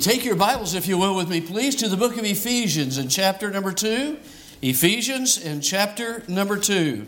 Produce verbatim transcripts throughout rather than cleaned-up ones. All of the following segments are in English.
Take your Bibles, if you will, with me, please, to the book of Ephesians in chapter number two. Ephesians in chapter number two.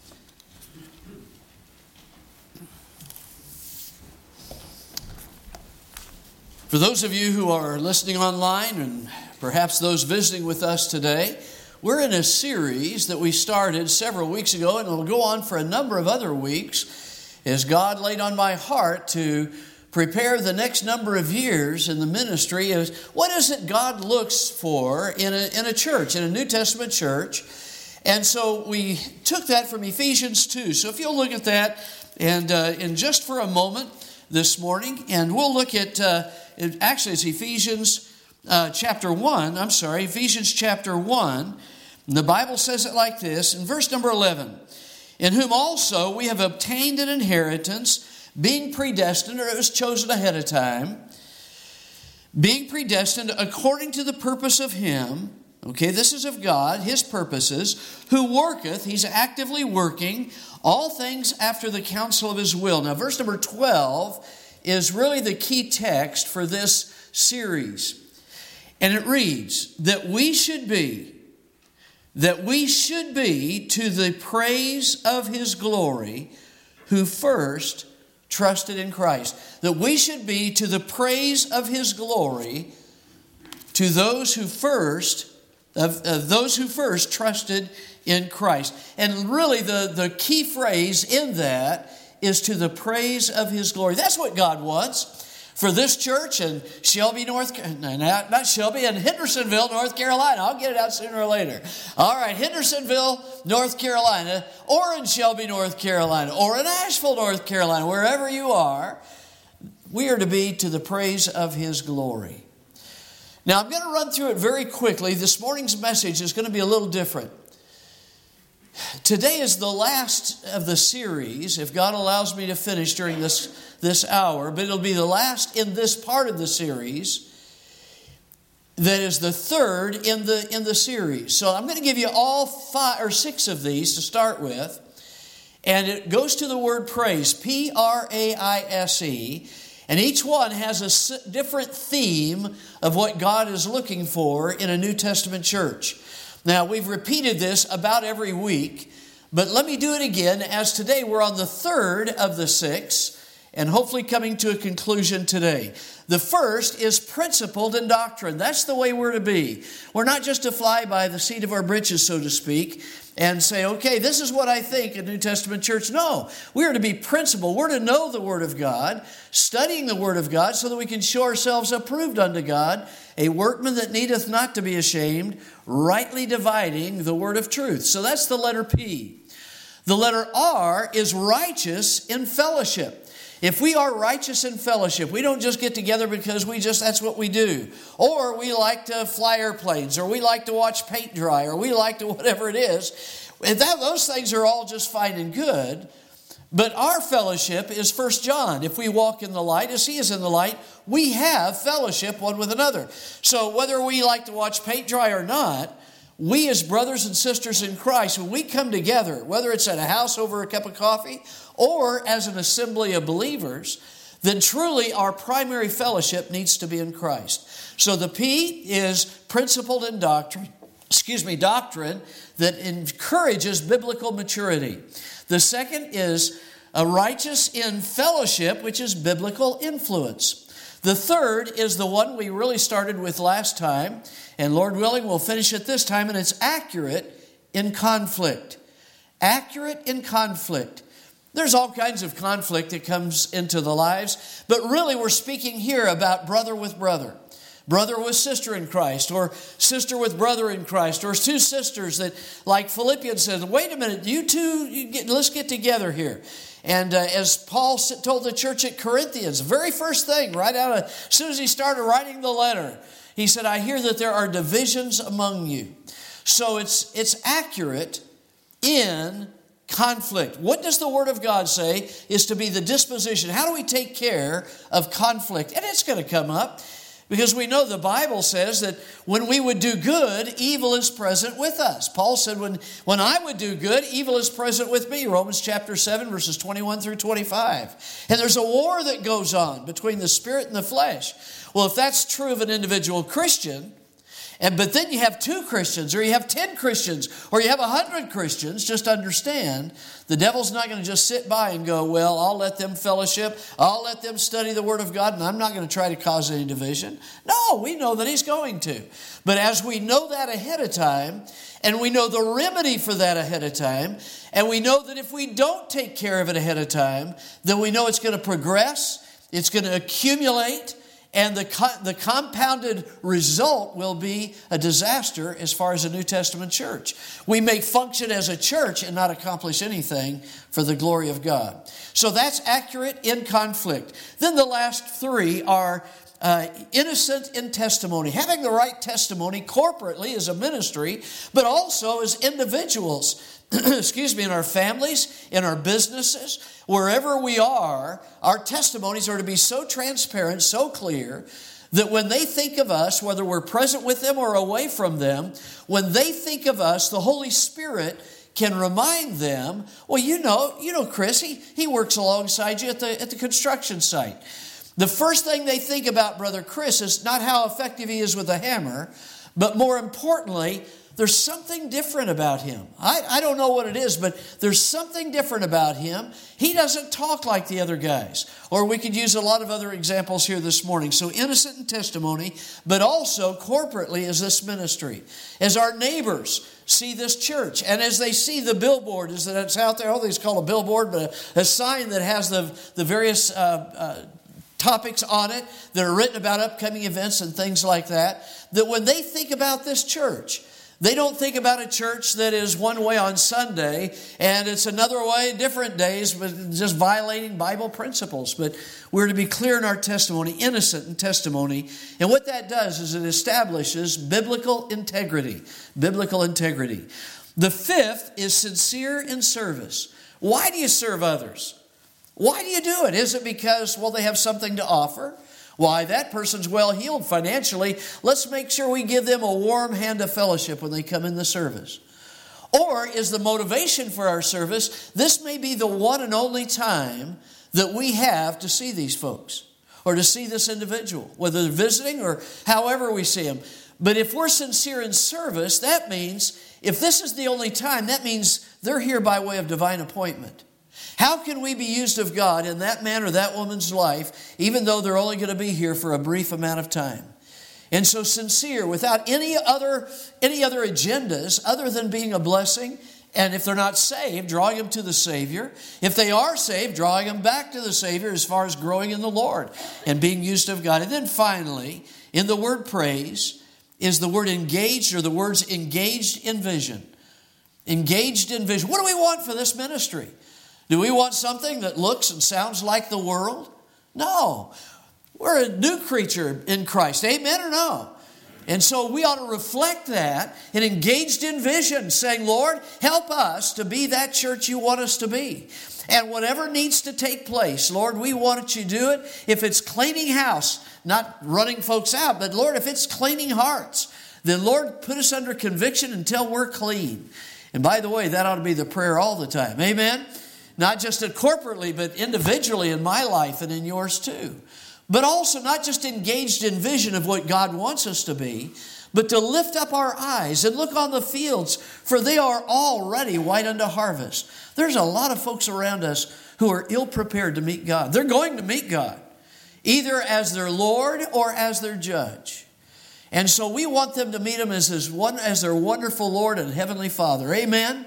For those of you who are listening online and perhaps those visiting with us today, we're in a series that we started several weeks ago, and it'll go on for a number of other weeks as God laid on my heart to prepare the next number of years in the ministry. Is what is it God looks for in a, in a church, in a New Testament church? And so we took that from Ephesians two. So if you'll look at that, and uh, in just for a moment this morning, and we'll look at, uh, it, actually it's Ephesians uh, chapter one, I'm sorry, Ephesians chapter one. And the Bible says it like this, in verse number eleven, in whom also we have obtained an inheritance, being predestined, or it was chosen ahead of time, being predestined according to the purpose of Him, okay, this is of God, His purposes, who worketh, He's actively working, all things after the counsel of His will. Now, verse number twelve is really the key text for this series. And it reads, that we should be, that we should be to the praise of His glory, who first trusted in Christ. That we should be to the praise of His glory to those who first, of, of those who first trusted in Christ. And really the, the key phrase in that is to the praise of His glory. That's what God wants for this church in Shelby, North Carolina, not Shelby, in Hendersonville, North Carolina. I'll get it out sooner or later. All right, Hendersonville, North Carolina, or in Shelby, North Carolina, or in Asheville, North Carolina, wherever you are, we are to be to the praise of His glory. Now, I'm going to run through it very quickly. This morning's message is going to be a little different. Today is the last of the series, if God allows me to finish during this, this hour, but it'll be the last in this part of the series that is the third in the, in the series. So I'm going to give you all five or six of these to start with, and it goes to the word praise, P R A I S E, and each one has a different theme of what God is looking for in a New Testament church. Now, we've repeated this about every week, but let me do it again, as today we're on the third of the six, and hopefully coming to a conclusion today. The first is principled in doctrine. That's the way we're to be. We're not just to fly by the seat of our britches, so to speak, and say, okay, this is what I think a New Testament church. No, we are to be principled. We're to know the Word of God, studying the Word of God so that we can show ourselves approved unto God, a workman that needeth not to be ashamed, rightly dividing the word of truth. So that's the letter P. The letter R is righteous in fellowship. If we are righteous in fellowship, we don't just get together because we just, that's what we do. Or we like to fly airplanes, or we like to watch paint dry, or we like to whatever it is. And that, those things are all just fine and good. But our fellowship is First John. If we walk in the light as He is in the light, we have fellowship one with another. So whether we like to watch paint dry or not, we as brothers and sisters in Christ, when we come together, whether it's at a house over a cup of coffee or as an assembly of believers, then truly our primary fellowship needs to be in Christ. So the P is principled in doctrine, excuse me, doctrine that encourages biblical maturity. The second is a righteous in fellowship, which is biblical influence. The third is the one we really started with last time, and Lord willing, we'll finish it this time, and it's accurate in conflict. Accurate in conflict. There's all kinds of conflict that comes into the lives, but really we're speaking here about brother with brother. Brother with sister in Christ, or sister with brother in Christ, or two sisters that, like Philippians says, wait a minute, you two, you get, let's get together here. And uh, as Paul told the church at Corinthians, the very first thing, right out of, as soon as he started writing the letter, he said, I hear that there are divisions among you. So it's it's accurate in conflict. What does the Word of God say is to be the disposition? How do we take care of conflict? And it's going to come up. Because we know the Bible says that when we would do good, evil is present with us. Paul said, when, when I would do good, evil is present with me. Romans chapter seven, verses twenty-one through twenty-five. And there's a war that goes on between the spirit and the flesh. Well, if that's true of an individual Christian, and but then you have two Christians, or you have ten Christians, or you have a hundred Christians, just understand, the devil's not going to just sit by and go, well, I'll let them fellowship, I'll let them study the Word of God, and I'm not going to try to cause any division. No, we know that he's going to. But as we know that ahead of time, and we know the remedy for that ahead of time, and we know that if we don't take care of it ahead of time, then we know it's going to progress, it's going to accumulate, and the, co- the compounded result will be a disaster as far as a New Testament church. We may function as a church and not accomplish anything for the glory of God. So that's accurate in conflict. Then the last three are uh, innocent in testimony. Having the right testimony corporately as a ministry, but also as individuals. Excuse me, in our families, in our businesses, wherever we are, our testimonies are to be so transparent, so clear, that when they think of us, whether we're present with them or away from them, when they think of us, the Holy Spirit can remind them, well, you know, you know, Chris, he, he works alongside you at the, at the construction site. The first thing they think about Brother Chris is not how effective he is with a hammer, but more importantly, there's something different about him. I, I don't know what it is, but there's something different about him. He doesn't talk like the other guys. Or we could use a lot of other examples here this morning. So innocent in testimony, but also corporately as this ministry. As our neighbors see this church, and as they see the billboard, is that it's out there, oh, it's called a billboard, but a, a sign that has the, the various uh, uh, topics on it that are written about upcoming events and things like that, that when they think about this church, they don't think about a church that is one way on Sunday and it's another way different days, but just violating Bible principles. But we're to be clear in our testimony, innocent in testimony. And what that does is it establishes biblical integrity. Biblical integrity. The fifth is sincere in service. Why do you serve others? Why do you do it? Is it because, well, they have something to offer? Why, that person's well heeled financially. Let's make sure we give them a warm hand of fellowship when they come in the service. Or is the motivation for our service, this may be the one and only time that we have to see these folks or to see this individual, whether they're visiting or however we see them. But if we're sincere in service, that means if this is the only time, that means they're here by way of divine appointment. How can we be used of God in that man or that woman's life, even though they're only going to be here for a brief amount of time? And so sincere, without any other, any other agendas other than being a blessing. And if they're not saved, drawing them to the Savior. If they are saved, drawing them back to the Savior as far as growing in the Lord and being used of God. And then finally, in the word praise, is the word engaged, or the words engaged in vision. Engaged in vision. What do we want for this ministry? Do we want something that looks and sounds like the world? No. We're a new creature in Christ. Amen or no? And so we ought to reflect that and engaged in vision, saying, Lord, help us to be that church you want us to be. And whatever needs to take place, Lord, we want you to do it. If it's cleaning house, not running folks out, but Lord, if it's cleaning hearts, then Lord, put us under conviction until we're clean. And by the way, that ought to be the prayer all the time. Amen? Not just corporately, but individually in my life and in yours too. But also not just engaged in vision of what God wants us to be, but to lift up our eyes and look on the fields, for they are already white unto harvest. There's a lot of folks around us who are ill-prepared to meet God. They're going to meet God, either as their Lord or as their judge. And so we want them to meet Him as, his one, as their wonderful Lord and Heavenly Father. Amen?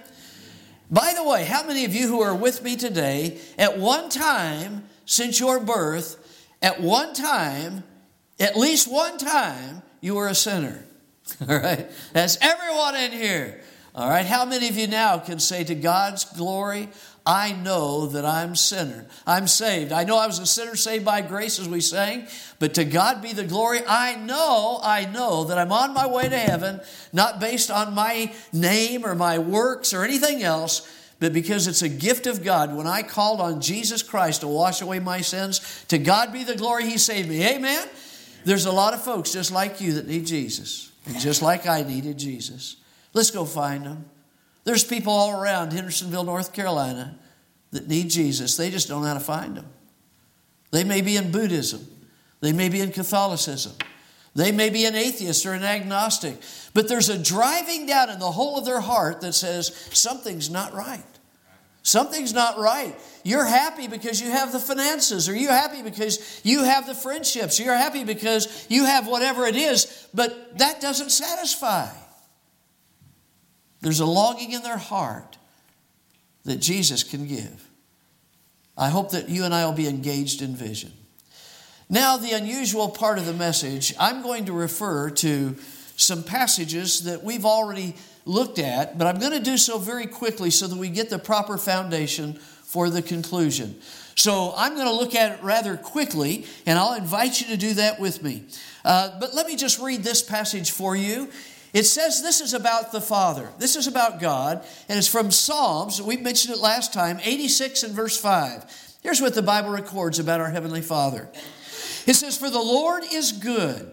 By the way, how many of you who are with me today, at one time since your birth, at one time, at least one time, you were a sinner? All right? That's everyone in here. All right? How many of you now can say to God's glory, I know that I'm a sinner. I'm saved. I know I was a sinner saved by grace, as we sang, but to God be the glory. I know, I know that I'm on my way to heaven, not based on my name or my works or anything else, but because it's a gift of God. When I called on Jesus Christ to wash away my sins, to God be the glory, He saved me. Amen? There's a lot of folks just like you that need Jesus. And just like I needed Jesus. Let's go find them. There's people all around Hendersonville, North Carolina that need Jesus. They just don't know how to find them. They may be in Buddhism. They may be in Catholicism. They may be an atheist or an agnostic. But there's a driving down in the whole of their heart that says something's not right. Something's not right. You're happy because you have the finances, or you're happy because you have the friendships. You're happy because you have whatever it is, but that doesn't satisfy. There's a longing in their heart that Jesus can give. I hope that you and I will be engaged in vision. Now, the unusual part of the message, I'm going to refer to some passages that we've already looked at, but I'm going to do so very quickly so that we get the proper foundation for the conclusion. So I'm going to look at it rather quickly, and I'll invite you to do that with me. Uh, but let me just read this passage for you. It says this is about the Father. This is about God, and it's from Psalms. We mentioned it last time, eighty-six and verse five. Here's what the Bible records about our Heavenly Father. It says, "For the Lord is good.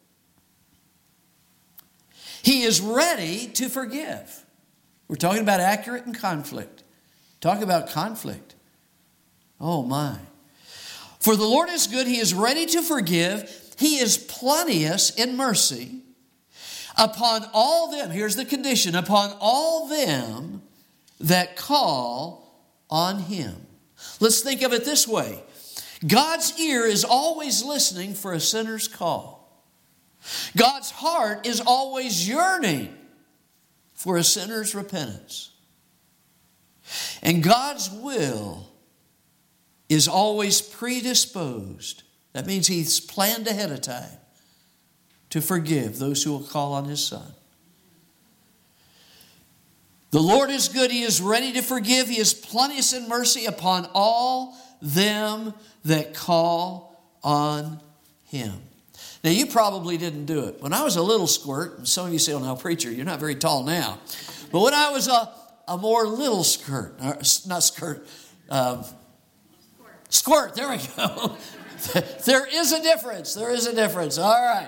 He is ready to forgive." We're talking about accurate and conflict. Talk about conflict. Oh my. "For the Lord is good. He is ready to forgive. He is plenteous in mercy upon all them." Here's the condition. "Upon all them that call on Him." Let's think of it this way. God's ear is always listening for a sinner's call. God's heart is always yearning for a sinner's repentance. And God's will is always predisposed. That means He's planned ahead of time to forgive those who will call on His Son. "The Lord is good. He is ready to forgive. He is plenteous in mercy upon all them that call on Him." Now, you probably didn't do it. When I was a little squirt, and some of you say, "Oh, now, preacher, you're not very tall now." But when I was a, a more little skirt, not skirt, um, squirt. squirt, there we go. There is a difference. There is a difference. All right.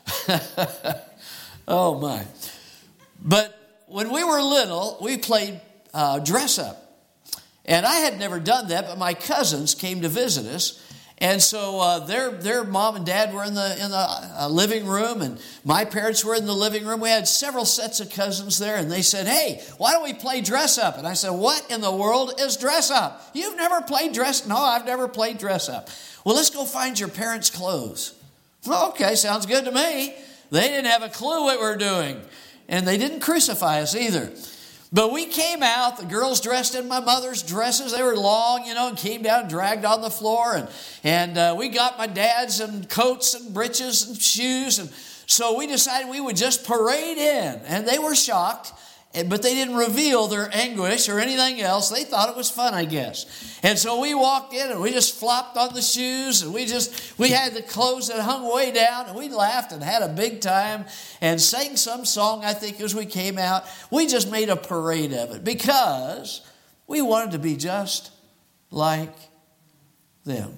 Oh, my. But when we were little, we played uh, dress up. And I had never done that, but my cousins came to visit us. And so uh, their their mom and dad were in the in the uh, living room, and my parents were in the living room. We had several sets of cousins there, and they said, "Hey, why don't we play dress up?" And I said, "What in the world is dress up? You've never played dress?" "No, I've never played dress up." "Well, let's go find your parents' clothes." "Well, okay, sounds good to me." They didn't have a clue what we were doing, and they didn't crucify us either. But we came out, the girls dressed in my mother's dresses. They were long, you know, and came down and dragged on the floor. And, and uh, we got my dad's and coats and breeches and shoes. And so we decided we would just parade in. And they were shocked, but they didn't reveal their anguish or anything else. They thought it was fun, I guess. And so we walked in and we just flopped on the shoes. And we just, we had the clothes that hung way down. And we laughed and had a big time and sang some song, I think, as we came out. We just made a parade of it because we wanted to be just like them.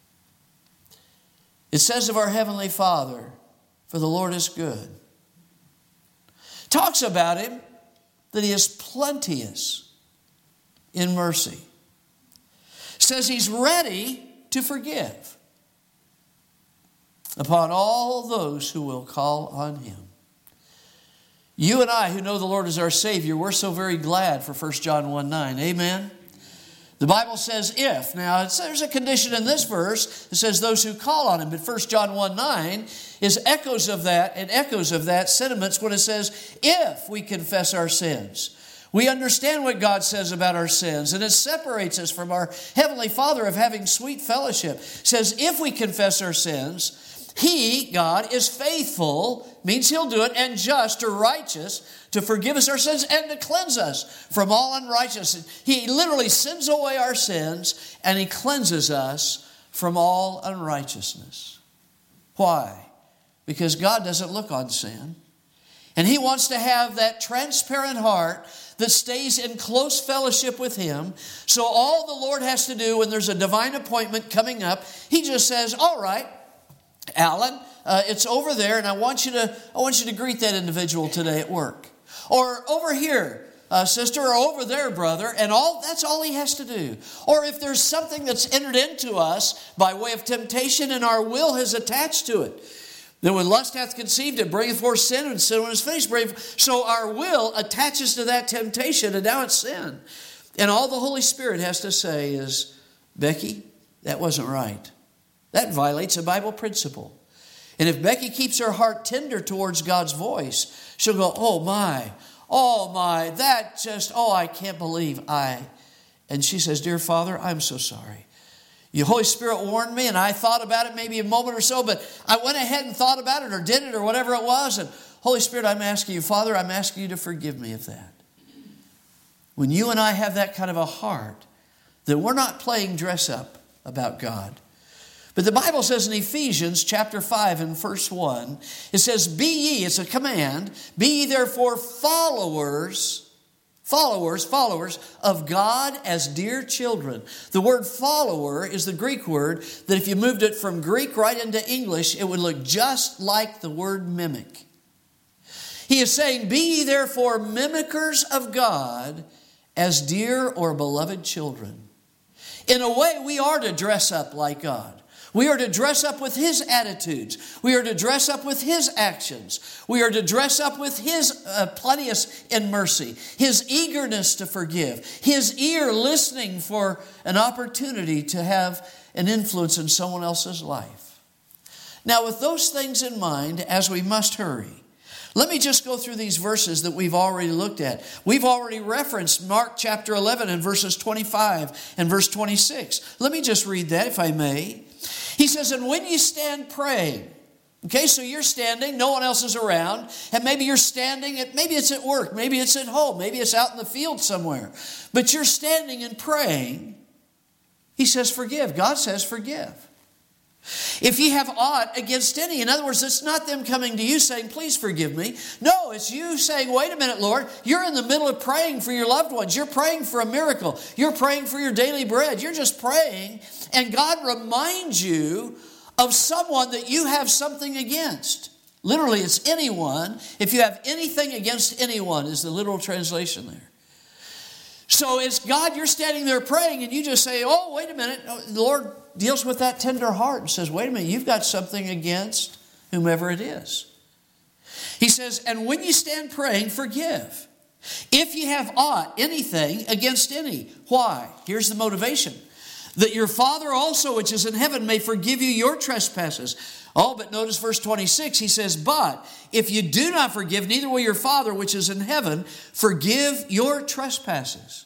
It says of our Heavenly Father, "For the Lord is good." Talks about Him that He is plenteous in mercy. Says He's ready to forgive upon all those who will call on Him. You and I who know the Lord as our Savior, we're so very glad for First John one nine. Amen? The Bible says if. Now, it's, there's a condition in this verse that says those who call on Him. But First John one nine is echoes of that and echoes of that sentiments when it says if we confess our sins. We understand what God says about our sins, and it separates us from our Heavenly Father of having sweet fellowship. It says if we confess our sins, He, God, is faithful, means He'll do it, and just or righteous to forgive us our sins and to cleanse us from all unrighteousness. He literally sends away our sins and He cleanses us from all unrighteousness. Why? Because God doesn't look on sin. And He wants to have that transparent heart that stays in close fellowship with Him. So all the Lord has to do when there's a divine appointment coming up, He just says, all right, Alan, uh, it's over there, and I want you to I want you to greet that individual today at work. Or over here, uh, sister, or over there, brother, and all that's all he has to do. Or if there's something that's entered into us by way of temptation and our will has attached to it, then when lust hath conceived, it bringeth forth sin, and sin when it's finished, bringeth. So our will attaches to that temptation, and now it's sin. And all the Holy Spirit has to say is, Becky, that wasn't right. That violates a Bible principle. And if Becky keeps her heart tender towards God's voice, she'll go, oh my, oh my, that just, oh, I can't believe I. And she says, dear Father, I'm so sorry. The Holy Spirit warned me, and I thought about it maybe a moment or so, but I went ahead and thought about it or did it or whatever it was. And Holy Spirit, I'm asking you, Father, I'm asking you to forgive me of that. When you and I have that kind of a heart, then we're not playing dress up about God. But the Bible says in Ephesians chapter five and verse one, it says, be ye, it's a command, be ye therefore followers, followers, followers of God as dear children. The word follower is the Greek word that if you moved it from Greek right into English, it would look just like the word mimic. He is saying, be ye therefore mimickers of God as dear or beloved children. In a way, we are to dress up like God. We are to dress up with His attitudes. We are to dress up with His actions. We are to dress up with His uh, plenteous in mercy, His eagerness to forgive, His ear listening for an opportunity to have an influence in someone else's life. Now, with those things in mind, as we must hurry, let me just go through these verses that we've already looked at. We've already referenced Mark chapter eleven and verses twenty-five and verse twenty-six. Let me just read that if I may. He says, and when you stand praying, okay, so you're standing, no one else is around, and maybe you're standing, at, maybe it's at work, maybe it's at home, maybe it's out in the field somewhere, but you're standing and praying. He says forgive. God says forgive. If ye have aught against any, in other words, it's not them coming to you saying, please forgive me. No, it's you saying, wait a minute, Lord, you're in the middle of praying for your loved ones. You're praying for a miracle. You're praying for your daily bread. You're just praying, and God reminds you of someone that you have something against. Literally, it's anyone. If you have anything against anyone is the literal translation there. So it's God, you're standing there praying, and you just say, oh, wait a minute. The Lord deals with that tender heart and says, wait a minute, you've got something against whomever it is. He says, and when you stand praying, forgive. If you have aught, anything against any. Why? Here's the motivation. That your Father also, which is in heaven, may forgive you your trespasses. Oh, but notice verse twenty-six, he says, but if you do not forgive, neither will your Father, which is in heaven, forgive your trespasses.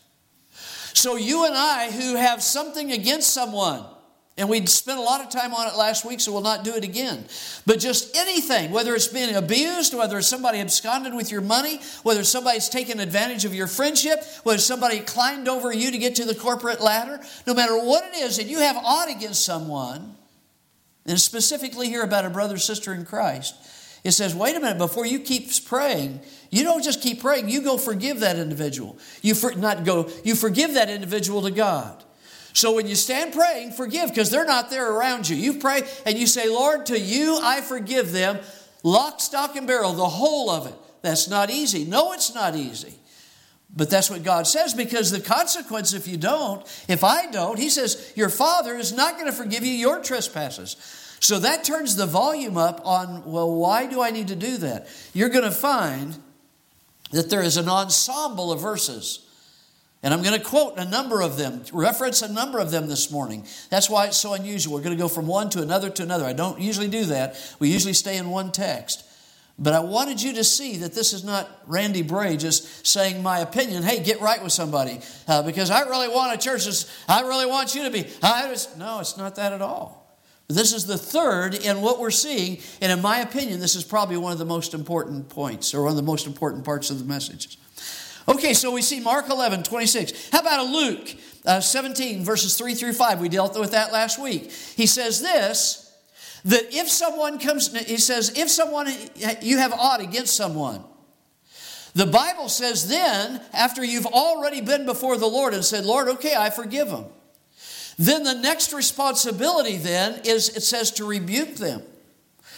So you and I who have something against someone, and we spent a lot of time on it last week, so we'll not do it again. But just anything, whether it's being abused, whether it's somebody absconded with your money, whether somebody's taken advantage of your friendship, whether somebody climbed over you to get to the corporate ladder, no matter what it is, and you have aught against someone, and specifically here about a brother or sister in Christ, it says, wait a minute, before you keep praying, you don't just keep praying, you go forgive that individual. You for, not go, you forgive that individual to God. So when you stand praying, forgive, because they're not there around you. You pray and you say, Lord, to you I forgive them, lock, stock, and barrel, the whole of it. That's not easy. No, it's not easy. But that's what God says, because the consequence if you don't, if I don't, He says, your Father is not going to forgive you your trespasses. So that turns the volume up on, well, why do I need to do that? You're going to find that there is an ensemble of verses. And I'm going to quote a number of them, reference a number of them this morning. That's why it's so unusual. We're going to go from one to another to another. I don't usually do that. We usually stay in one text. But I wanted you to see that this is not Randy Bray just saying my opinion. Hey, get right with somebody. Uh, because I really want a church. I really want you to be. I just, no, it's not that at all. This is the third in what we're seeing. And in my opinion, this is probably one of the most important points, or one of the most important parts of the messages. Okay, so we see Mark eleven, twenty-six. How about a Luke uh, seventeen, verses three through five? We dealt with that last week. He says this, that if someone comes, he says, if someone, you have aught against someone. The Bible says then, after you've already been before the Lord and said, Lord, okay, I forgive them. Then the next responsibility then is, it says, to rebuke them.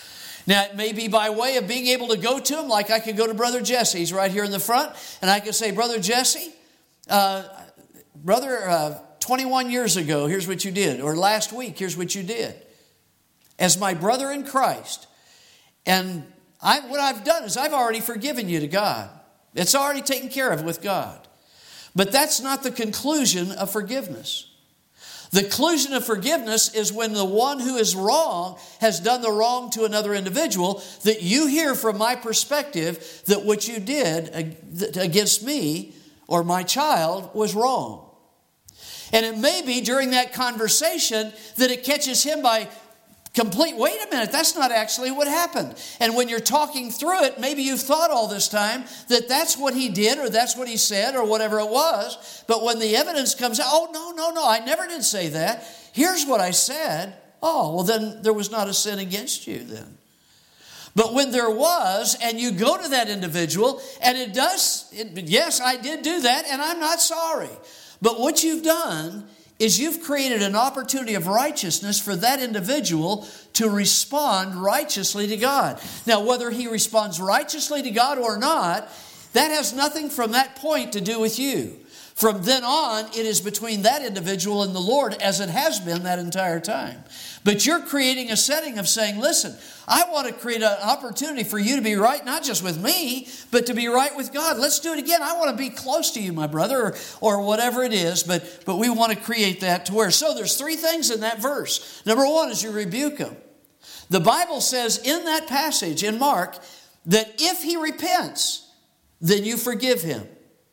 Now, it may be by way of being able to go to him, like I could go to Brother Jesse. He's right here in the front. And I could say, Brother Jesse, uh, brother, uh, twenty-one years ago, here's what you did. Or last week, here's what you did. As my brother in Christ. And I, what I've done is I've already forgiven you to God. It's already taken care of with God. But that's not the conclusion of forgiveness. The conclusion of forgiveness is when the one who is wrong has done the wrong to another individual, that you hear from my perspective that what you did against me or my child was wrong. And it may be during that conversation that it catches him by complete, wait a minute, that's not actually what happened. And when you're talking through it, maybe you've thought all this time that that's what he did or that's what he said or whatever it was. But when the evidence comes out, oh, no, no, no, I never did say that. Here's what I said. Oh, well, then there was not a sin against you then. But when there was, and you go to that individual, and it does, it, yes, I did do that, and I'm not sorry. But what you've done is you've created an opportunity of righteousness for that individual to respond righteously to God. Now, whether he responds righteously to God or not, that has nothing from that point to do with you. From then on, it is between that individual and the Lord, as it has been that entire time. But you're creating a setting of saying, listen, I want to create an opportunity for you to be right, not just with me, but to be right with God. Let's do it again. I want to be close to you, my brother, or, or whatever it is, but, but we want to create that to where. So there's three things in that verse. Number one is you rebuke him. The Bible says in that passage in Mark that if he repents, then you forgive him.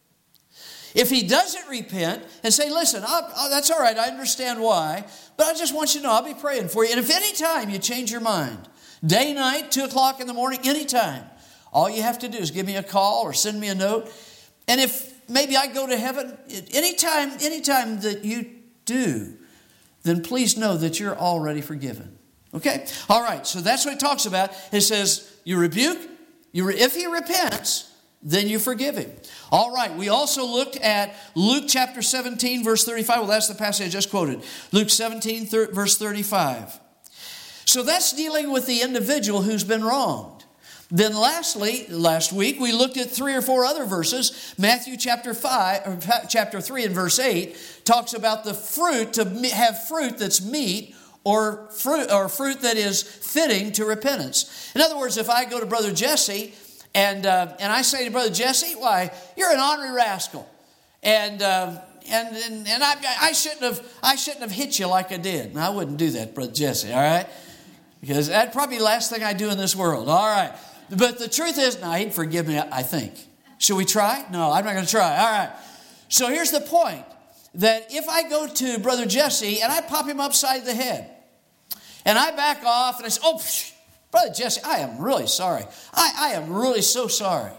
If he doesn't repent and say, listen, I'll, I'll, that's all right, I understand why, but I just want you to know I'll be praying for you. And if any time you change your mind, day, night, two o'clock in the morning, anytime, all you have to do is give me a call or send me a note. And if maybe I go to heaven, anytime, anytime that you do, then please know that you're already forgiven. Okay? All right, so that's what it talks about. It says, you rebuke, you re- if he repents, then you forgive him. All right, we also looked at Luke chapter seventeen, verse thirty-five. Well, that's the passage I just quoted. Luke seventeen, verse thirty-five. So that's dealing with the individual who's been wronged. Then lastly, last week, we looked at three or four other verses. Matthew chapter five, or chapter three and verse eight talks about the fruit, to have fruit that's meat or fruit, or fruit that is fitting to repentance. In other words, if I go to Brother Jesse And uh, and I say to Brother Jesse, why, you're an ornery rascal. And uh, and and, and I, I shouldn't have I shouldn't have hit you like I did. And I wouldn't do that, Brother Jesse, all right? Because that'd probably be the last thing I do in this world. All right. But the truth is, now he'd forgive me, I think. Should we try? No, I'm not going to try. All right. So here's the point. That if I go to Brother Jesse and I pop him upside the head, and I back off and I say, oh, psh, Brother Jesse, I am really sorry. I, I am really so sorry.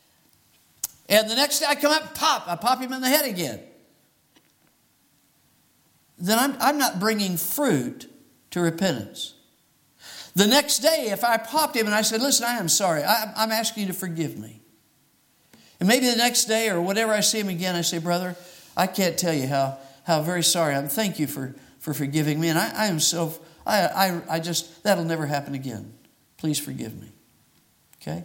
And the next day I come up and pop. I pop him in the head again. Then I'm, I'm not bringing fruit to repentance. The next day, if I popped him and I said, listen, I am sorry. I, I'm asking you to forgive me. And maybe the next day or whatever I see him again, I say, brother, I can't tell you how, how very sorry I am. Thank you for, for forgiving me. And I, I am so, I, I, I just, that'll never happen again. Please forgive me. Okay?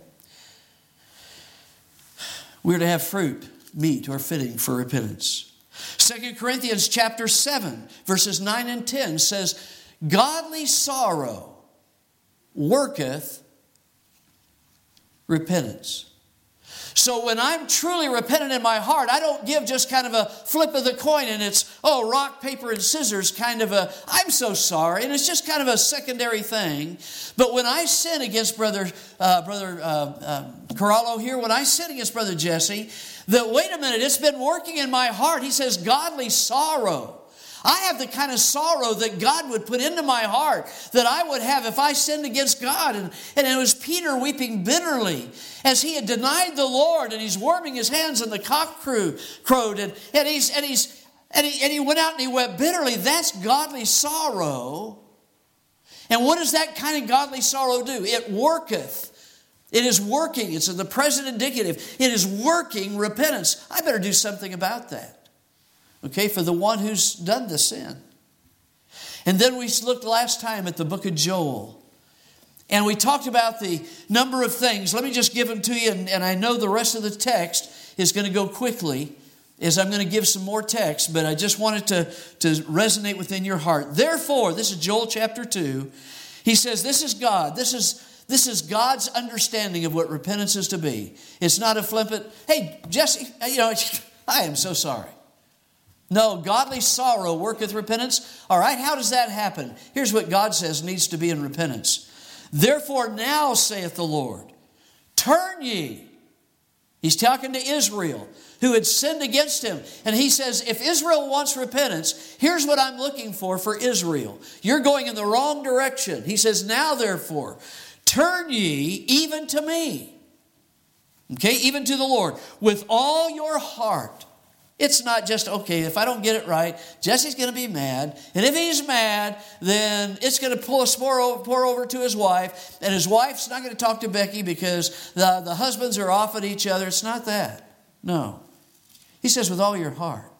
We're to have fruit, meat, or fitting for repentance. Second Corinthians chapter seven, verses nine and ten says, godly sorrow worketh repentance. So when I'm truly repentant in my heart, I don't give just kind of a flip of the coin and it's, oh, rock, paper, and scissors kind of a, I'm so sorry. And it's just kind of a secondary thing. But when I sin against Brother uh, Brother uh, uh, Corallo here, when I sin against Brother Jesse, that wait a minute, it's been working in my heart. He says, godly sorrow. I have the kind of sorrow that God would put into my heart that I would have if I sinned against God. And, and it was Peter weeping bitterly as he had denied the Lord, and he's warming his hands and the cock crew crowed, and, and, he's, and, he's, and, he, and he went out and he wept bitterly. That's godly sorrow. And what does that kind of godly sorrow do? It worketh. It is working. It's in the present indicative. It is working repentance. I better do something about that. Okay, for the one who's done the sin. And then we looked last time at the book of Joel. And we talked about the number of things. Let me just give them to you, and, and I know the rest of the text is going to go quickly as I'm going to give some more text, but I just wanted to, to resonate within your heart. Therefore, this is Joel chapter two. He says, this is God. This is, this is God's understanding of what repentance is to be. It's not a flippant, hey, Jesse, you know, I am so sorry. No, godly sorrow worketh repentance. All right, how does that happen? Here's what God says needs to be in repentance. Therefore now, saith the Lord, turn ye. He's talking to Israel, who had sinned against him. And he says, if Israel wants repentance, here's what I'm looking for for Israel. You're going in the wrong direction. He says, now therefore, turn ye even to me. Okay, even to the Lord, with all your heart. It's not just, okay, if I don't get it right, Jesse's going to be mad. And if he's mad, then it's going to pull a spore over, pour over to his wife. And his wife's not going to talk to Becky because the, the husbands are off at each other. It's not that. No. He says, with all your heart.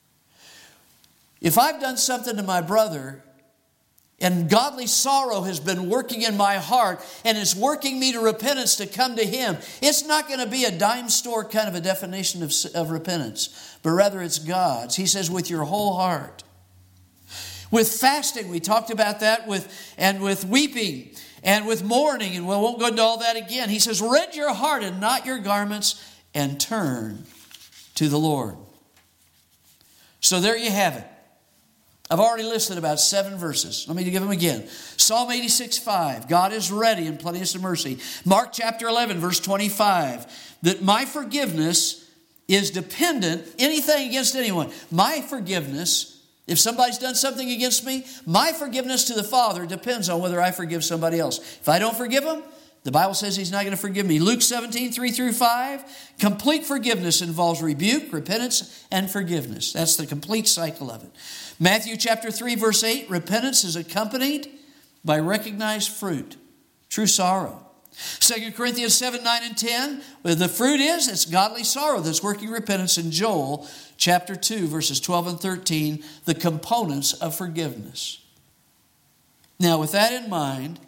If I've done something to my brother, and godly sorrow has been working in my heart and is working me to repentance to come to Him, it's not going to be a dime store kind of a definition of, of repentance, but rather it's God's. He says, with your whole heart. With fasting, we talked about that, with and with weeping and with mourning, and we won't go into all that again. He says, rend your heart and not your garments and turn to the Lord. So there you have it. I've already listed about seven verses. Let me give them again. Psalm eighty-six, five. God is ready and plenteous of mercy. Mark chapter eleven, verse twenty-five. That my forgiveness is dependent, anything against anyone. My forgiveness, if somebody's done something against me, my forgiveness to the Father depends on whether I forgive somebody else. If I don't forgive them, the Bible says He's not going to forgive me. Luke seventeen, three through five. Complete forgiveness involves rebuke, repentance, and forgiveness. That's the complete cycle of it. Matthew chapter three, verse eight. Repentance is accompanied by recognized fruit. True sorrow. Second Corinthians seven, nine, and ten. Where the fruit is, it's godly sorrow that's working repentance. In Joel chapter two, verses twelve and thirteen. The components of forgiveness. Now, with that in mind,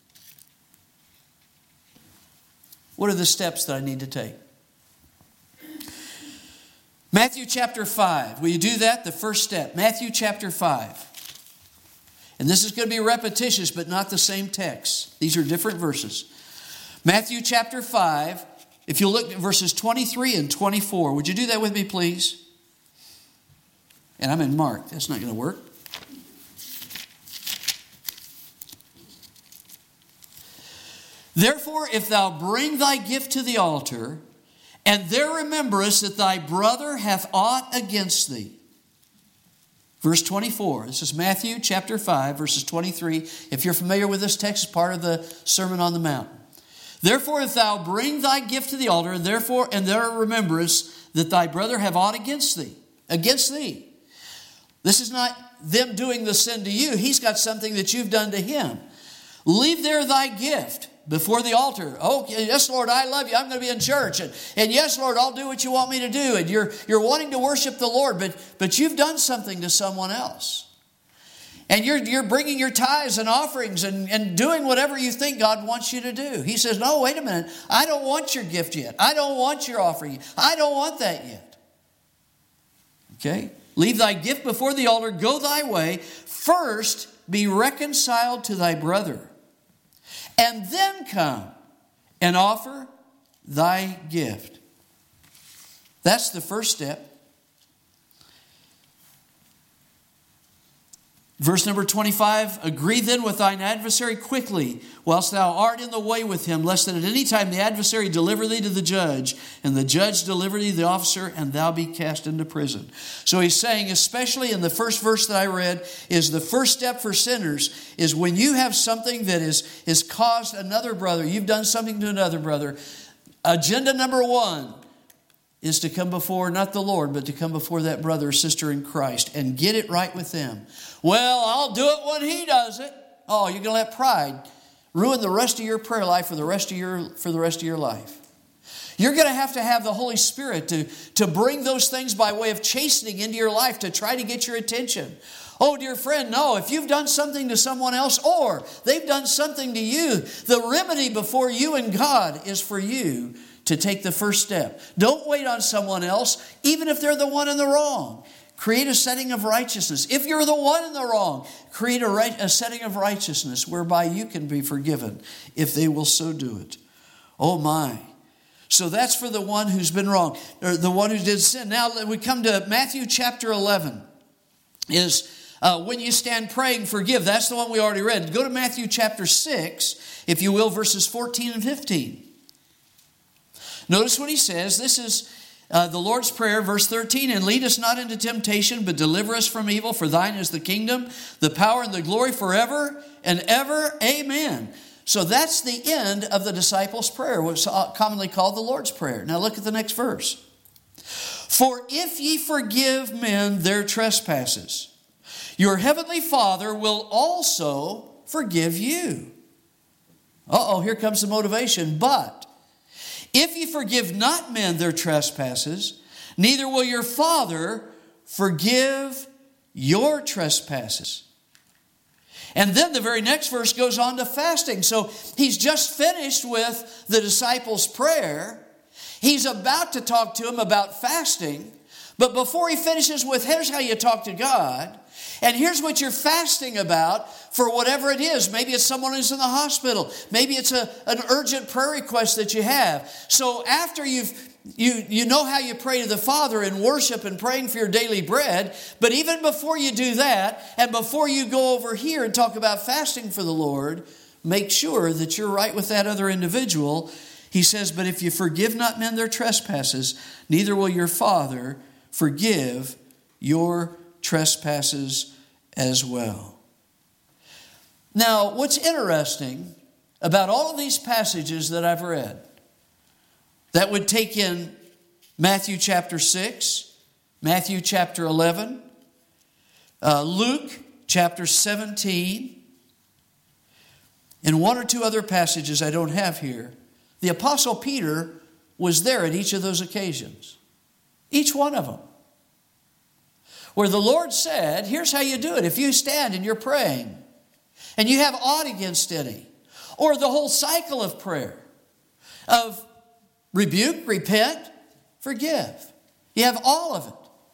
what are the steps that I need to take? Matthew chapter five. Will you do that? The first step. Matthew chapter five. And this is going to be repetitious, but not the same text. These are different verses. Matthew chapter five. If you look at verses twenty-three and twenty-four. Would you do that with me, please? And I'm in Mark. That's not going to work. Therefore, if thou bring thy gift to the altar, and there rememberest that thy brother hath aught against thee. Verse twenty-four. This is Matthew chapter five, verses twenty-three. If you're familiar with this text, it's part of the Sermon on the Mount. Therefore, if thou bring thy gift to the altar, and therefore, and there rememberest that thy brother have aught against thee. Against thee. This is not them doing the sin to you. He's got something that you've done to him. Leave there thy gift before the altar. Oh, yes, Lord, I love you. I'm going to be in church. And, and yes, Lord, I'll do what you want me to do. And you're, you're wanting to worship the Lord, but, but you've done something to someone else. And you're, you're bringing your tithes and offerings and, and doing whatever you think God wants you to do. He says, no, wait a minute. I don't want your gift yet. I don't want your offering. I don't want that yet. Okay? Leave thy gift before the altar. Go thy way. First, be reconciled to thy brother. And then come and offer thy gift. That's the first step. Verse number twenty-five, agree then with thine adversary quickly, whilst thou art in the way with him, lest that at any time the adversary deliver thee to the judge, and the judge deliver thee to the officer, and thou be cast into prison. So he's saying, especially in the first verse that I read, is the first step for sinners, is when you have something that is, is caused another brother, you've done something to another brother, agenda number one is to come before, not the Lord, but to come before that brother or sister in Christ and get it right with them. Well, I'll do it when he does it. Oh, you're going to let pride ruin the rest of your prayer life for the rest of your, for the rest of your life. You're going to have to have the Holy Spirit to, to bring those things by way of chastening into your life to try to get your attention. Oh, dear friend, no. If you've done something to someone else or they've done something to you, the remedy before you and God is for you to take the first step. Don't wait on someone else, even if they're the one in the wrong. Create a setting of righteousness. If you're the one in the wrong, create a, right, a setting of righteousness whereby you can be forgiven if they will so do it. Oh my. So that's for the one who's been wrong, or the one who did sin. Now we come to Matthew chapter eleven. Is uh, when you stand praying, forgive. That's the one we already read. Go to Matthew chapter six, if you will, verses fourteen and fifteen. Notice what he says. This is uh, the Lord's Prayer, verse thirteen. And lead us not into temptation, but deliver us from evil. For thine is the kingdom, the power, and the glory forever and ever. Amen. So that's the end of the disciples' prayer, what's commonly called the Lord's Prayer. Now look at the next verse. For if ye forgive men their trespasses, your heavenly Father will also forgive you. Uh-oh, here comes the motivation. But if ye forgive not men their trespasses, neither will your Father forgive your trespasses. And then the very next verse goes on to fasting. So he's just finished with the disciples' prayer. He's about to talk to them about fasting. But before he finishes with, here's how you talk to God. And here's what you're fasting about for whatever it is. Maybe it's someone who's in the hospital. Maybe it's a, an urgent prayer request that you have. So after you've You, you know how you pray to the Father in worship and praying for your daily bread. But even before you do that, and before you go over here and talk about fasting for the Lord, make sure that you're right with that other individual. He says, but if you forgive not men their trespasses, neither will your Father forgive your trespasses as well. Now, what's interesting about all of these passages that I've read, that would take in Matthew chapter six, Matthew chapter eleven, uh, Luke chapter seventeen, and one or two other passages I don't have here. The Apostle Peter was there at each of those occasions. Each one of them. Where the Lord said, here's how you do it. If you stand and you're praying, and you have aught against any, or the whole cycle of prayer, of rebuke, repent, forgive. You have all of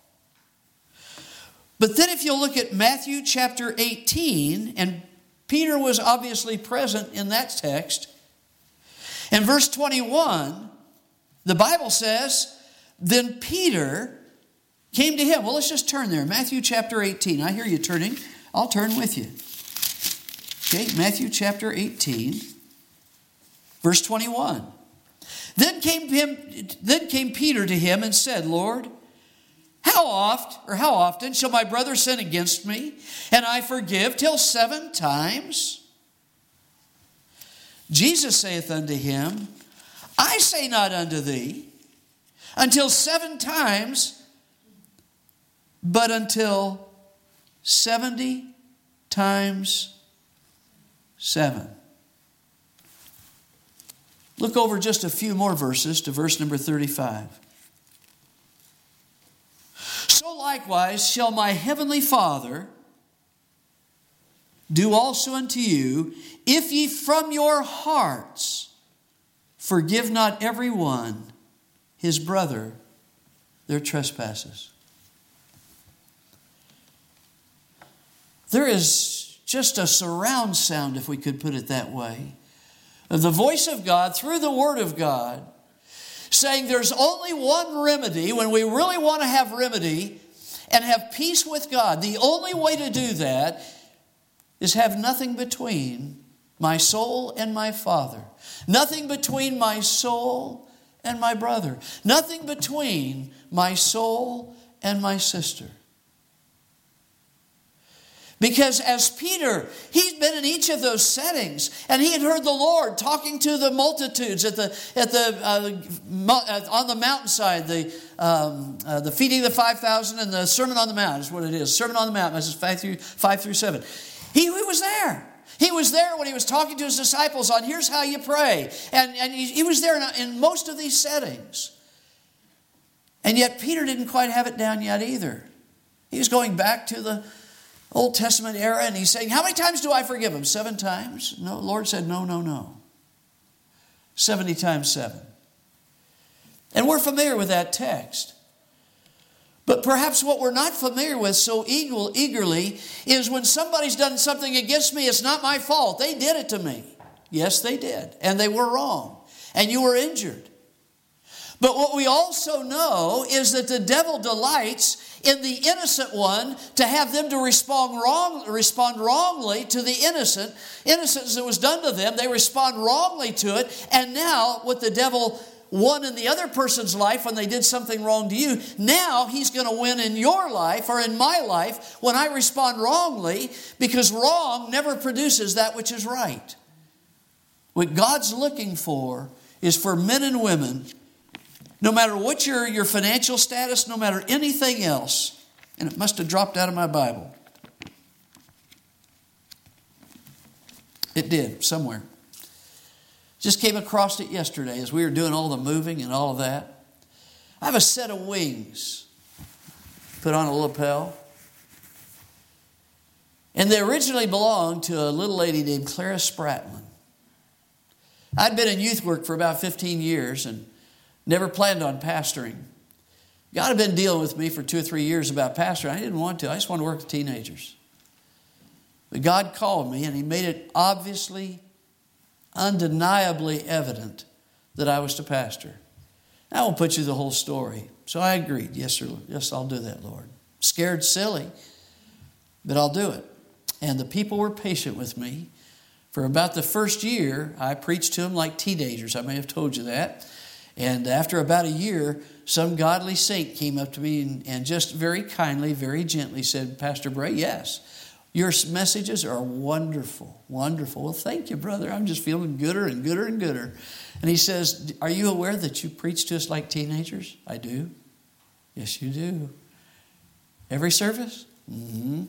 it. But then if you look at Matthew chapter eighteen, and Peter was obviously present in that text, in verse twenty-one, the Bible says, then Peter came to him. Well, let's just turn there. Matthew chapter eighteen. I hear you turning. I'll turn with you. Okay, Matthew chapter eighteen, verse twenty-one. Then came him, then came Peter to him and said, Lord, how oft or how often shall my brother sin against me, and I forgive till seven times? Jesus saith unto him, I say not unto thee, until seven times, but until seventy times seven. Look over just a few more verses to verse number thirty-five. So likewise shall my heavenly Father do also unto you, if ye from your hearts forgive not every one his brother their trespasses. There is just a surround sound, if we could put it that way, of the voice of God through the Word of God, saying there's only one remedy when we really want to have remedy and have peace with God. The only way to do that is have nothing between my soul and my Father. Nothing between my soul and my brother. Nothing between my soul and my sister. Because as Peter, he'd been in each of those settings, and he had heard the Lord talking to the multitudes at the at the uh, on the mountainside, the um, uh, the feeding of the five thousand, and the Sermon on the Mount is what it is. Sermon on the Mount, this is five through five through seven. He, he was there. He was there when he was talking to his disciples on here's how you pray, and and he, he was there in, in most of these settings. And yet Peter didn't quite have it down yet either. He was going back to the Old Testament era, and he's saying, how many times do I forgive him? Seven times? No, the Lord said, no, no, no. seventy times seven. And we're familiar with that text. But perhaps what we're not familiar with so eagerly is when somebody's done something against me, it's not my fault. They did it to me. Yes, they did. And they were wrong. And you were injured. But what we also know is that the devil delights in the innocent one to have them to respond wrong, respond wrongly to the innocent. Innocence that was done to them, they respond wrongly to it. And now what the devil won in the other person's life when they did something wrong to you, now he's going to win in your life or in my life when I respond wrongly, because wrong never produces that which is right. What God's looking for is for men and women, no matter what your, your financial status, no matter anything else. And it must have dropped out of my Bible. It did, somewhere. Just came across it yesterday as we were doing all the moving and all of that. I have a set of wings put on a lapel. And they originally belonged to a little lady named Clara Spratlin. I'd been in youth work for about fifteen years and never planned on pastoring. God had been dealing with me for two or three years about pastoring. I didn't want to. I just wanted to work with teenagers. But God called me, and He made it obviously, undeniably evident that I was to pastor. I won't put you the whole story. So I agreed. Yes, sir. Yes, I'll do that, Lord. Scared silly, but I'll do it. And the people were patient with me. For about the first year, I preached to them like teenagers. I may have told you that. And after about a year, some godly saint came up to me and, and just very kindly, very gently said, Pastor Bray, yes, your messages are wonderful, wonderful. Well, thank you, brother. I'm just feeling gooder and gooder and gooder. And he says, are you aware that you preach to us like teenagers? I do. Yes, you do. Every service? Mm-hmm.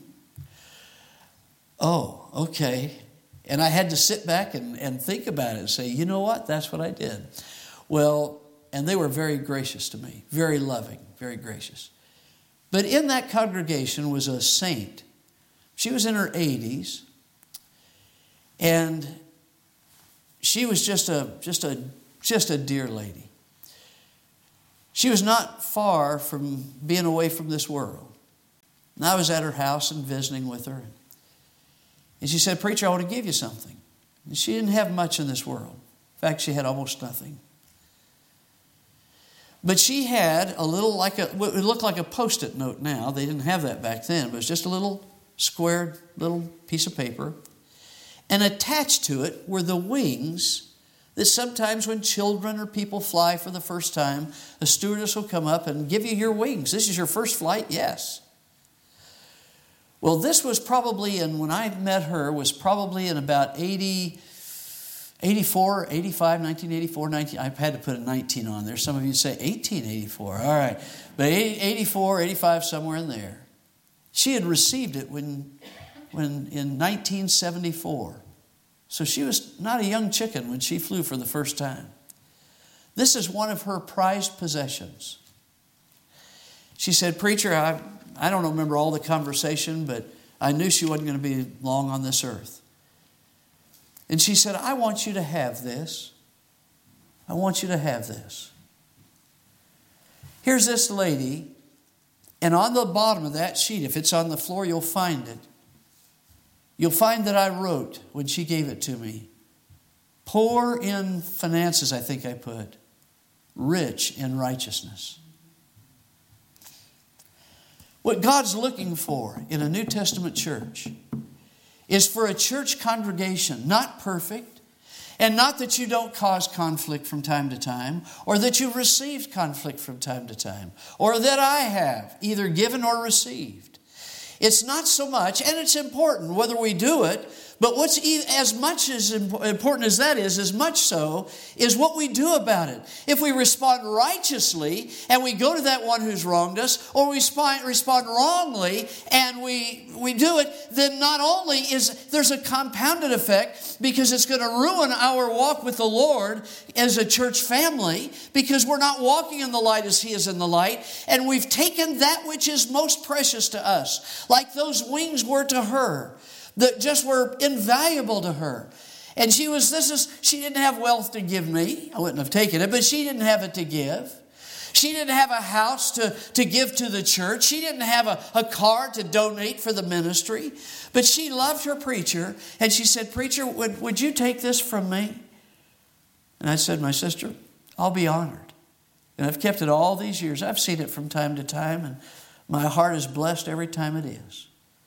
Oh, okay. And I had to sit back and, and think about it and say, you know what? That's what I did. Well, and they were very gracious to me, very loving, very gracious. But in that congregation was a saint. She was in her eighties, and she was just a just a just a dear lady. She was not far from being away from this world. And I was at her house and visiting with her. And she said, Preacher, I want to give you something. And she didn't have much in this world. In fact, she had almost nothing. But she had a little, like a, it looked like a Post-it note now. They didn't have that back then. But it was just a little squared little piece of paper. And attached to it were the wings that sometimes when children or people fly for the first time, a stewardess will come up and give you your wings. This is your first flight? Yes. Well, this was probably, and when I met her, was probably in about eighty, eighty-four, eighty-five, nineteen eighty-four, nineteen, I had to put a nineteen on there. Some of you say eighteen eighty-four. All right. But eighty-four, eighty-five, somewhere in there. She had received it when, when in nineteen seventy-four. So she was not a young chicken when she flew for the first time. This is one of her prized possessions. She said, Preacher, I, I don't remember all the conversation, but I knew she wasn't going to be long on this earth. And she said, I want you to have this. I want you to have this. Here's this lady, and on the bottom of that sheet, if it's on the floor, you'll find it. You'll find that I wrote when she gave it to me, poor in finances, I think I put, rich in righteousness. What God's looking for in a New Testament church is for a church congregation, not perfect, and not that you don't cause conflict from time to time, or that you've received conflict from time to time, or that I have, either given or received. It's not so much, and it's important whether we do it, But what's as much as important as that is, as much so, is what we do about it. If we respond righteously and we go to that one who's wronged us, or we respond wrongly and we, we do it, then not only is there's a compounded effect, because it's going to ruin our walk with the Lord as a church family, because we're not walking in the light as He is in the light, and we've taken that which is most precious to us, like those wings were to her, that just were invaluable to her. And she was, this is, she didn't have wealth to give me. I wouldn't have taken it, but she didn't have it to give. She didn't have a house to, to give to the church. She didn't have a, a car to donate for the ministry. But she loved her preacher. And she said, "Preacher, would, would you take this from me?" And I said, "My sister, I'll be honored." And I've kept it all these years. I've seen it from time to time. And my heart is blessed every time it is.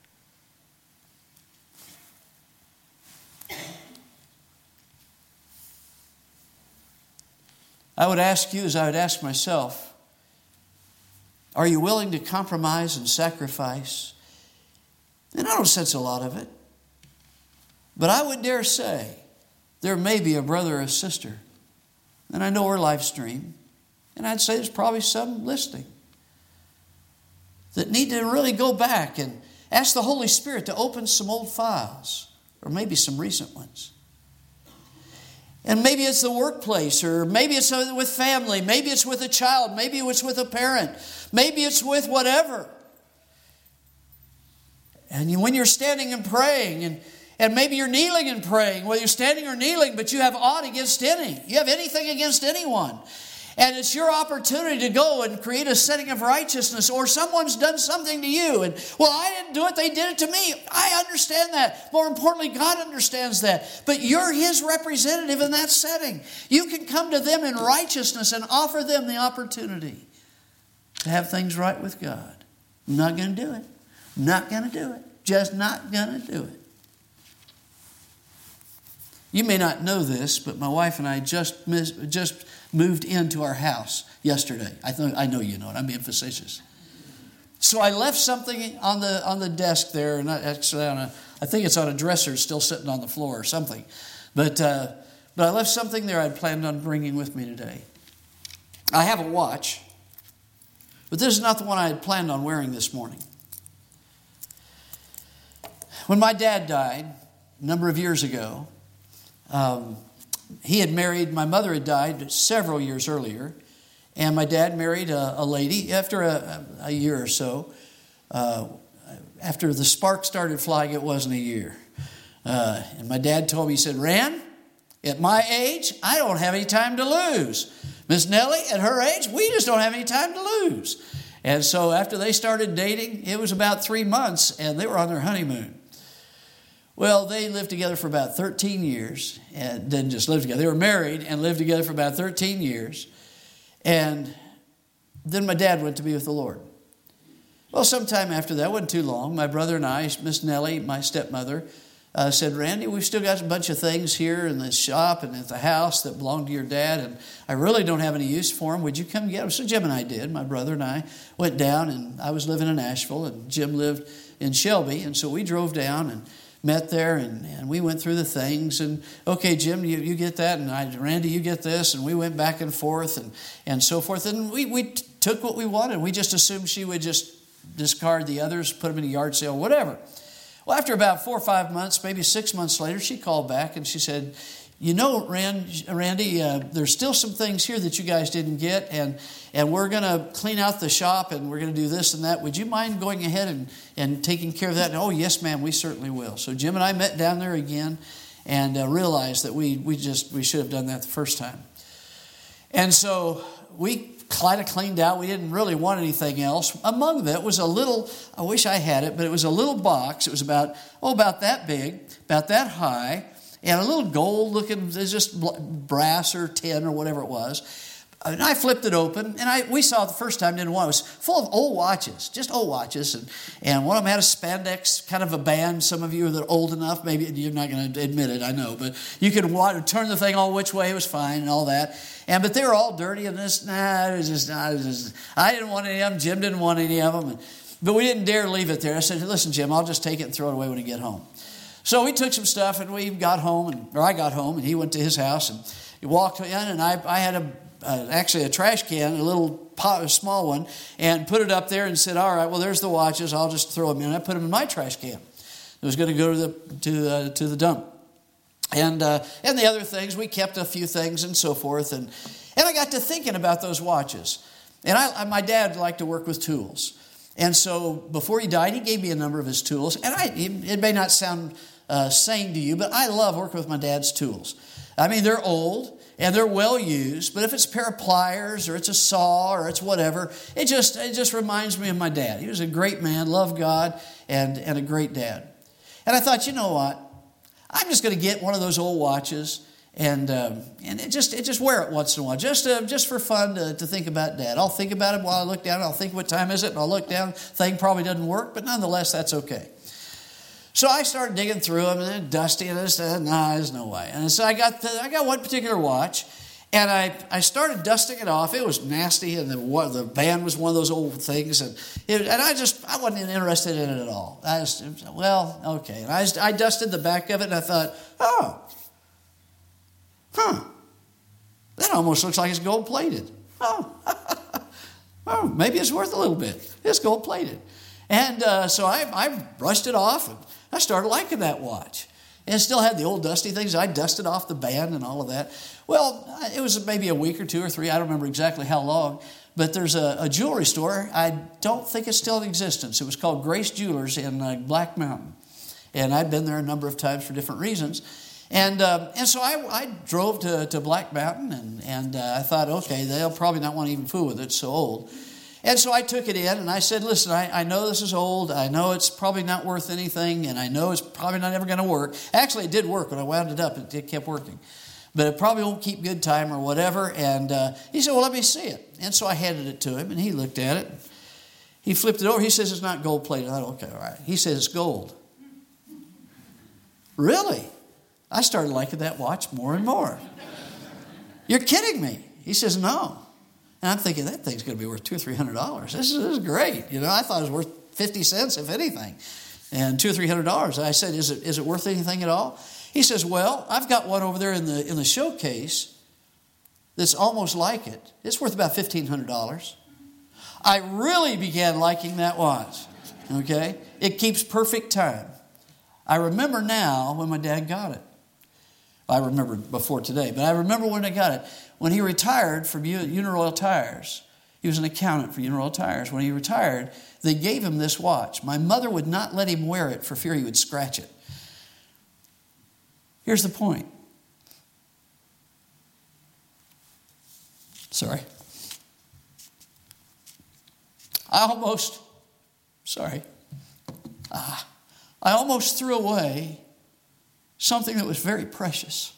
I would ask you, as I would ask myself, are you willing to compromise and sacrifice? And I don't sense a lot of it. But I would dare say there may be a brother or a sister, and I know we're live stream, and I'd say there's probably some listening, that need to really go back and ask the Holy Spirit to open some old files, or maybe some recent ones. And maybe it's the workplace, or maybe it's with family, maybe it's with a child, maybe it's with a parent, maybe it's with whatever. And you, when you're standing and praying, and, and maybe you're kneeling and praying, whether you're standing or kneeling, but you have aught against any, you have anything against anyone. And it's your opportunity to go and create a setting of righteousness, or someone's done something to you. And, well, I didn't do it, they did it to me. I understand that. More importantly, God understands that. But you're His representative in that setting. You can come to them in righteousness and offer them the opportunity to have things right with God. I'm not going to do it. I'm not going to do it. Just not going to do it. You may not know this, but my wife and I just missed, just moved into our house yesterday. I th- I know you know it. I'm being facetious. So I left something on the on the desk there, and I, actually on a, I think it's on a dresser, still sitting on the floor or something. But uh, but I left something there I'd planned on bringing with me today. I have a watch, but this is not the one I had planned on wearing this morning. When my dad died a number of years ago, um, he had married, my mother had died several years earlier, and my dad married a, a lady after a, a year or so. Uh, after the spark started flying, it wasn't a year. Uh, and my dad told me, he said, "Rand, at my age, I don't have any time to lose. Miss Nellie, at her age, we just don't have any time to lose." And so after they started dating, it was about three months, and they were on their honeymoon. Well, they lived together for about thirteen years, and didn't just live together. They were married and lived together for about thirteen years. And then my dad went to be with the Lord. Well, sometime after that, wasn't too long, my brother and I, Miss Nellie, my stepmother, uh, said, "Randy, we've still got a bunch of things here in the shop and at the house that belong to your dad, and I really don't have any use for them. Would you come get them?" So Jim and I did. My brother and I went down, and I was living in Nashville, and Jim lived in Shelby, and so we drove down and met there, and, and we went through the things, and okay, Jim, you, you get that, and I, Randy, you get this, and we went back and forth and, and so forth, and we, we t- took what we wanted. We just assumed she would just discard the others, put them in a yard sale, whatever. Well, after about four or five months, maybe six months later, she called back and she said, "You know, Rand, Randy, uh, there's still some things here that you guys didn't get, and and we're going to clean out the shop, and we're going to do this and that. Would you mind going ahead and, and taking care of that?" And, "Oh, yes, ma'am, we certainly will." So Jim and I met down there again and uh, realized that we we just we should have done that the first time. And so we kind of cleaned out. We didn't really want anything else. Among that was a little, I wish I had it, but it was a little box. It was about, oh, about that big, about that high, and a little gold looking, just brass or tin or whatever it was. And I flipped it open, and I we saw it the first time, didn't want it. It was full of old watches, just old watches. And, and one of them had a spandex, kind of a band. Some of you that are old enough, maybe you're not going to admit it, I know. But you could turn the thing all which way, it was fine and all that. And But they were all dirty, and this, nah, it was just, nah, it was just, I didn't want any of them. Jim didn't want any of them. And, but we didn't dare leave it there. I said, "Listen, Jim, I'll just take it and throw it away when I get home." So we took some stuff and we got home, and, or I got home, and he went to his house, and he walked in, and I, I had a uh, actually a trash can, a little pot, a small one, and put it up there and said, all right, well, there's the watches. I'll just throw them in. I put them in my trash can. It was going to go to the to uh, to the dump. And uh, and the other things, we kept a few things and so forth. And, and I got to thinking about those watches. And I, my dad liked to work with tools. And so before he died, he gave me a number of his tools. And I, it may not sound uh, sane to you, but I love working with my dad's tools. I mean, they're old and they're well used. But if it's a pair of pliers or it's a saw or it's whatever, it just it just reminds me of my dad. He was a great man, loved God, and, and a great dad. And I thought, you know what? I'm just going to get one of those old watches and um, and it just it just wear it once in a while, just uh, just for fun to, to think about Dad. I'll think about it while I look down. I'll think, what time is it? And I'll look down. Thing probably doesn't work, but nonetheless, that's okay. So I started digging through them, and then dusty, and I said, nah, there's no way. And so I got the, I got one particular watch, and I, I started dusting it off. It was nasty, and the the band was one of those old things, and it, and I just I wasn't interested in it at all. I just well, okay. And I just, I dusted the back of it, and I thought, oh, huh, that almost looks like it's gold plated. Oh, oh, maybe it's worth a little bit. It's gold plated, and uh, so I I brushed it off, and I started liking that watch. And it still had the old dusty things. I dusted off the band and all of that. Well, it was maybe a week or two or three. I don't remember exactly how long. But there's a, a jewelry store. I don't think it's still in existence. It was called Grace Jewelers in uh, Black Mountain. And I've been there a number of times for different reasons. And um, and so I, I drove to, to Black Mountain. And, and uh, I thought, okay, they'll probably not want to even fool with it. It's so old. And so I took it in and I said, listen, I, I know this is old. I know it's probably not worth anything. And I know it's probably not ever going to work. Actually, it did work. When I wound it up, it, it kept working. But it probably won't keep good time or whatever. And uh, he said, well, let me see it. And so I handed it to him and he looked at it. He flipped it over. He says, it's not gold plated. I thought, okay, all right. He says, it's gold. Really? I started liking that watch more and more. You're kidding me. He says, no. And I'm thinking, that thing's going to be worth two or three hundred dollars. This is, this is great. You know, I thought it was worth fifty cents, if anything, and two or three hundred dollars. I said, is it is it worth anything at all? He says, well, I've got one over there in the in the showcase that's almost like it. It's worth about fifteen hundred dollars. I really began liking that watch. Okay, it keeps perfect time. I remember now when my dad got it. I remember before today, but I remember when I got it. When he retired from Uniroyal Tires, he was an accountant for Uniroyal Tires. When he retired, they gave him this watch. My mother would not let him wear it for fear he would scratch it. Here's the point. Sorry. I almost, sorry, ah, I almost threw away something that was very precious.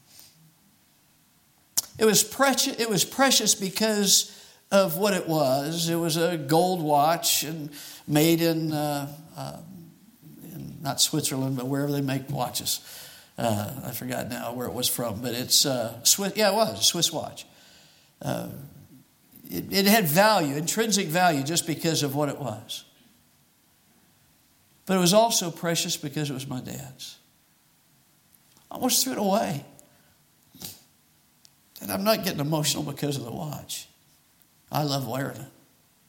It was precious. It was precious because of what it was. It was a gold watch and made in, uh, uh, in not Switzerland, but wherever they make watches. Uh, I forgot now where it was from, but it's uh, Swiss. Yeah, it was a Swiss watch. Uh, it, it had value, intrinsic value, just because of what it was. But it was also precious because it was my dad's. I almost threw it away. And I'm not getting emotional because of the watch. I love wearing it.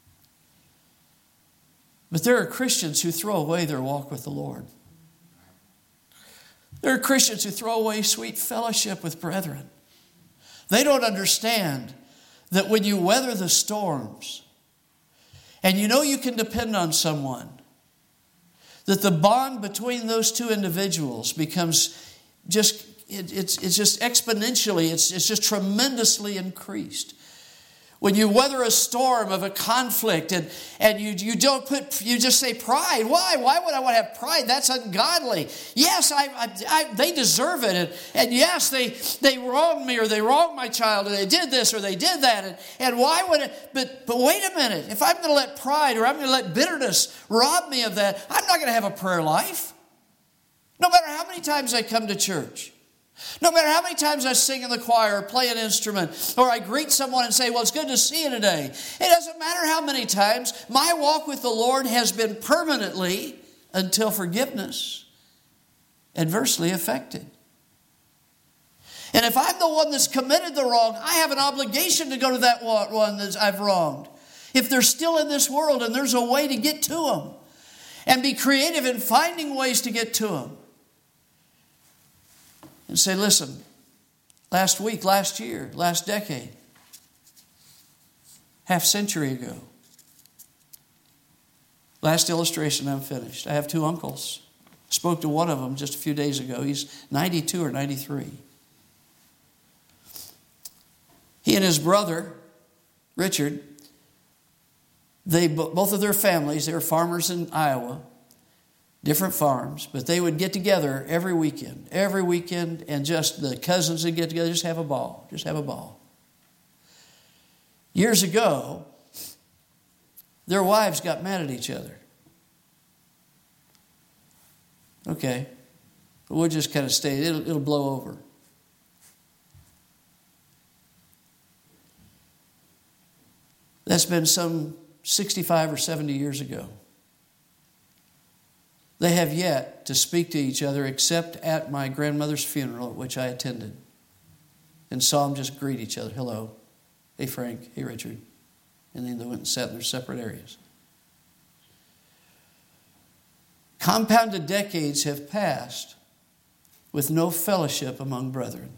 But there are Christians who throw away their walk with the Lord. There are Christians who throw away sweet fellowship with brethren. They don't understand that when you weather the storms and you know you can depend on someone, that the bond between those two individuals becomes just It, it's, it's just exponentially, it's, it's just tremendously increased. When you weather a storm of a conflict and, and you, you don't put, you just say pride. Why? Why would I want to have pride? That's ungodly. Yes, I, I, I, they deserve it. And, and yes, they, they wronged me or they wronged my child or they did this or they did that. And, and why would it, but, but wait a minute. If I'm going to let pride or I'm going to let bitterness rob me of that, I'm not going to have a prayer life. No matter how many times I come to church. No matter how many times I sing in the choir or play an instrument or I greet someone and say, well, it's good to see you today. It doesn't matter how many times. My walk with the Lord has been permanently until forgiveness adversely affected. And if I'm the one that's committed the wrong, I have an obligation to go to that one that I've wronged. If they're still in this world and there's a way to get to them, and be creative in finding ways to get to them. And say, listen, last week, last year, last decade, half century ago. Last illustration, I'm finished. I have two uncles. I spoke to one of them just a few days ago. He's ninety-two or ninety-three. He and his brother, Richard, they both of their families, they were farmers in Iowa, different farms, but they would get together every weekend, every weekend, and just the cousins would get together, just have a ball, just have a ball. Years ago, their wives got mad at each other. Okay, we'll just kind of stay, it'll, it'll blow over. That's been some sixty-five or seventy years ago. They have yet to speak to each other except at my grandmother's funeral, at which I attended, and saw them just greet each other. Hello. Hey, Frank. Hey, Richard. And then they went and sat in their separate areas. Compounded decades have passed with no fellowship among brethren.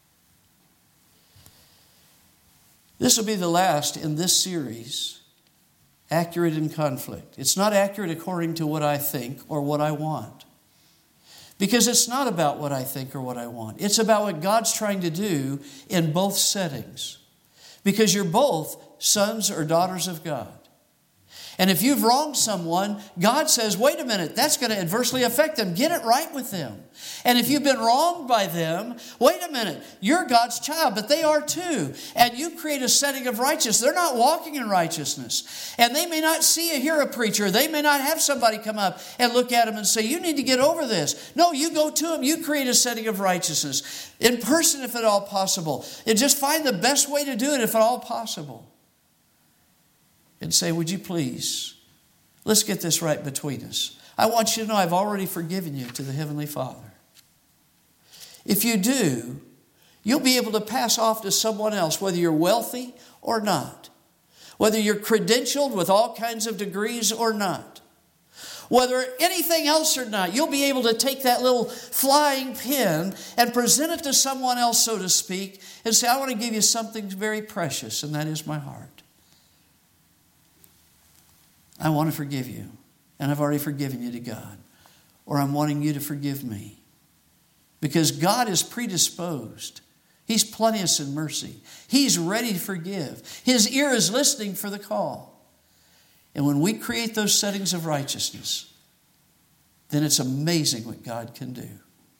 This will be the last in this series, Accurate in Conflict. It's not accurate according to what I think or what I want. Because it's not about what I think or what I want. It's about what God's trying to do in both settings. Because you're both sons or daughters of God. And if you've wronged someone, God says, wait a minute, that's going to adversely affect them. Get it right with them. And if you've been wronged by them, wait a minute, you're God's child, but they are too. And you create a setting of righteousness. They're not walking in righteousness. And they may not see or hear a preacher. They may not have somebody come up and look at them and say, you need to get over this. No, you go to them. You create a setting of righteousness. In person, if at all possible. And just find the best way to do it, if at all possible. And say, would you please, let's get this right between us. I want you to know I've already forgiven you to the Heavenly Father. If you do, you'll be able to pass off to someone else, whether you're wealthy or not. Whether you're credentialed with all kinds of degrees or not. Whether anything else or not, you'll be able to take that little flying pin and present it to someone else, so to speak, and say, I want to give you something very precious, and that is my heart. I want to forgive you, and I've already forgiven you to God. Or I'm wanting you to forgive me. Because God is predisposed. He's plenteous in mercy. He's ready to forgive. His ear is listening for the call. And when we create those settings of righteousness, then it's amazing what God can do.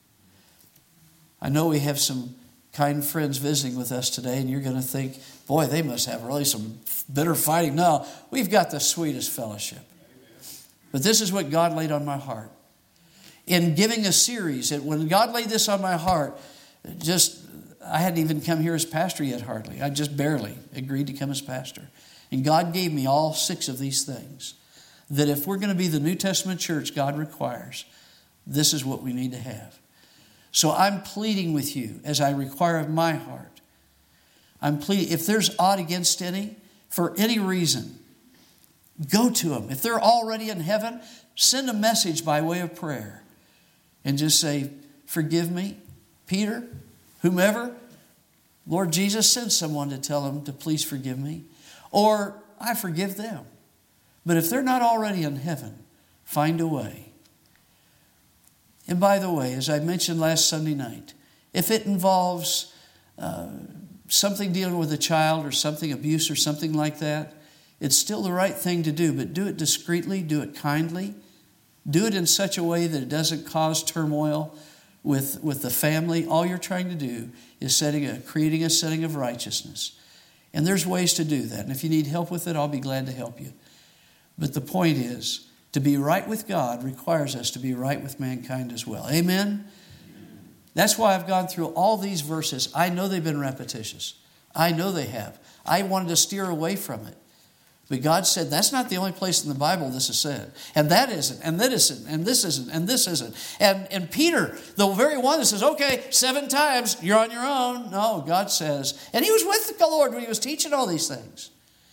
I know we have some kind friends visiting with us today, and you're going to think, boy, they must have really some bitter fighting. No, we've got the sweetest fellowship. But this is what God laid on my heart. In giving a series, when God laid this on my heart, just, I hadn't even come here as pastor yet hardly. I just barely agreed to come as pastor. And God gave me all six of these things. That if we're going to be the New Testament church God requires, this is what we need to have. So I'm pleading with you, as I require of my heart. I'm pleading, if there's aught against any, for any reason, go to them. If they're already in heaven, send a message by way of prayer. And just say, forgive me, Peter, whomever. Lord Jesus, send someone to tell them to please forgive me. Or I forgive them. But if they're not already in heaven, find a way. And by the way, as I mentioned last Sunday night, if it involves uh, something dealing with a child or something, abuse or something like that, it's still the right thing to do, but do it discreetly, do it kindly, do it in such a way that it doesn't cause turmoil with, with the family. All you're trying to do is setting a, creating a setting of righteousness. And there's ways to do that. And if you need help with it, I'll be glad to help you. But the point is, to be right with God requires us to be right with mankind as well. Amen? That's why I've gone through all these verses. I know they've been repetitious. I know they have. I wanted to steer away from it. But God said, that's not the only place in the Bible this is said. And that isn't, and that isn't, and this isn't, and this isn't. And, and Peter, the very one that says, okay, seven times, you're on your own. No, God says, and he was with the Lord when he was teaching all these things.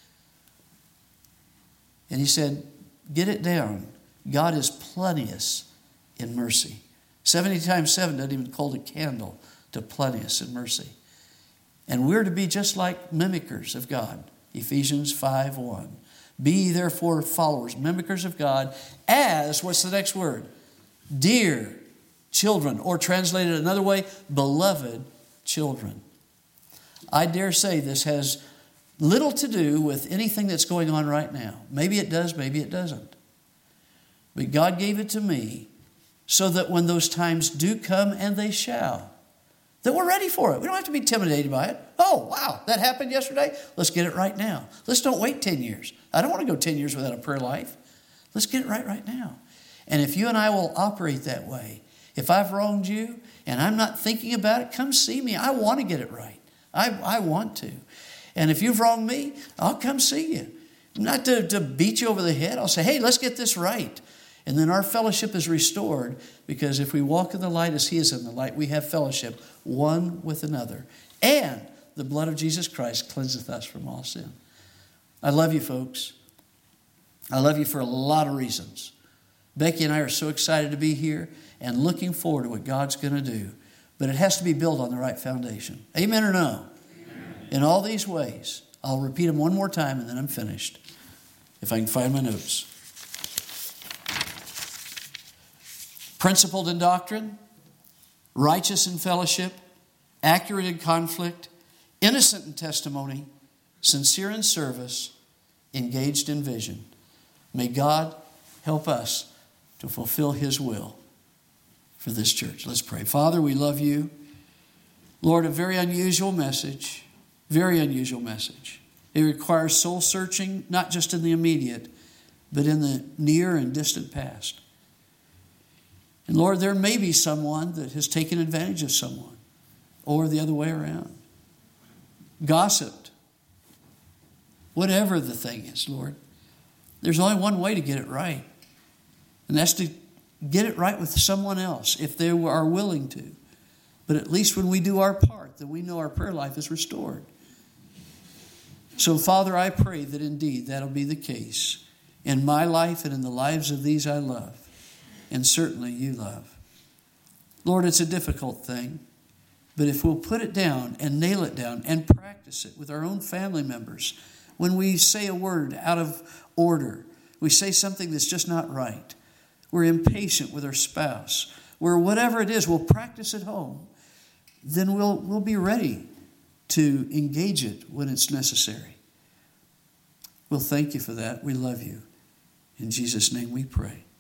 And he said, get it down. God is plenteous in mercy. seventy times seven doesn't even hold a candle to plenteous in mercy. And we're to be just like mimickers of God. Ephesians five one. Be ye therefore followers, mimickers of God, as, what's the next word? Dear children, or translated another way, beloved children. I dare say this has little to do with anything that's going on right now. Maybe it does, maybe it doesn't. But God gave it to me so that when those times do come, and they shall, that we're ready for it. We don't have to be intimidated by it. Oh, wow, that happened yesterday? Let's get it right now. Let's don't wait ten years. I don't want to go ten years without a prayer life. Let's get it right right now. And if you and I will operate that way, if I've wronged you and I'm not thinking about it, come see me. I want to get it right. I, I want to. And if you've wronged me, I'll come see you. Not to, to beat you over the head. I'll say, hey, let's get this right. And then our fellowship is restored, because if we walk in the light as he is in the light, we have fellowship one with another. And the blood of Jesus Christ cleanseth us from all sin. I love you, folks. I love you for a lot of reasons. Becky and I are so excited to be here and looking forward to what God's going to do. But it has to be built on the right foundation. Amen or no? Amen. In all these ways. I'll repeat them one more time and then I'm finished. If I can find my notes. Principled in doctrine, righteous in fellowship, accurate in conflict, innocent in testimony, sincere in service, engaged in vision. May God help us to fulfill his will for this church. Let's pray. Father, we love you. Lord, a very unusual message, very unusual message. It requires soul searching, not just in the immediate, but in the near and distant past. And Lord, there may be someone that has taken advantage of someone, or the other way around. Gossiped. Whatever the thing is, Lord. There's only one way to get it right. And that's to get it right with someone else, if they are willing to. But at least when we do our part, then we know our prayer life is restored. So, Father, I pray that indeed that'll be the case in my life and in the lives of these I love. And certainly you love. Lord, it's a difficult thing. But if we'll put it down and nail it down and practice it with our own family members, when we say a word out of order, we say something that's just not right, we're impatient with our spouse, or whatever it is, we'll practice at home, then we'll, we'll be ready to engage it when it's necessary. We'll thank you for that. We love you. In Jesus' name we pray.